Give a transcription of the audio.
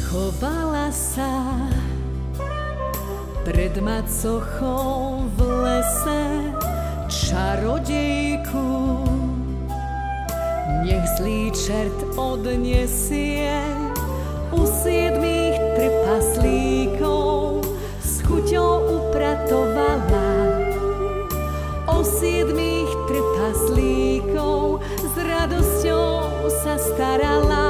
Chovala sa pred macochou v lese čarodejku. Nech zlý čert odnesie u 7 trpaslíkov, s chuťou upratovala. O 7 trpaslíkov s radosťou sa starala.